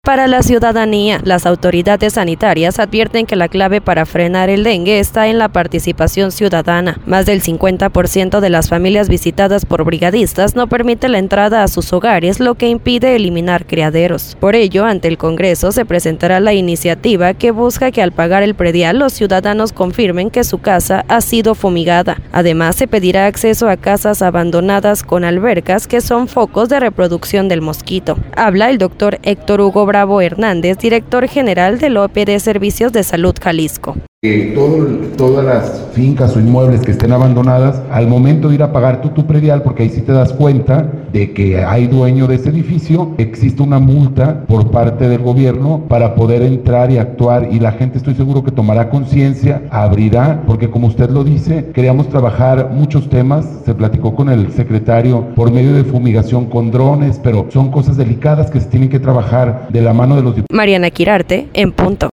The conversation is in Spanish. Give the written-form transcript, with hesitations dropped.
Para la ciudadanía, las autoridades sanitarias advierten que la clave para frenar el dengue está en la participación ciudadana. Más del 50% de las familias visitadas por brigadistas no permite la entrada a sus hogares, lo que impide eliminar criaderos. Por ello, ante el Congreso se presentará la iniciativa que busca que al pagar el predial los ciudadanos confirmen que su casa ha sido fumigada. Además, se pedirá acceso a casas abandonadas con albercas que son focos de reproducción del mosquito. Habla el doctor Héctor Hugo Bravo Hernández, director general del OPD Servicios de Salud Jalisco. Todas las fincas o inmuebles que estén abandonadas, al momento de ir a pagar tu predial, porque ahí sí te das cuenta de que hay dueño de ese edificio, existe una multa por parte del gobierno para poder entrar y actuar, y la gente, estoy seguro que tomará conciencia, abrirá, porque como usted lo dice, queríamos trabajar muchos temas, se platicó con el secretario por medio de fumigación con drones, pero son cosas delicadas que se tienen que trabajar de la mano de los diputados. Mariana Quirarte, en punto.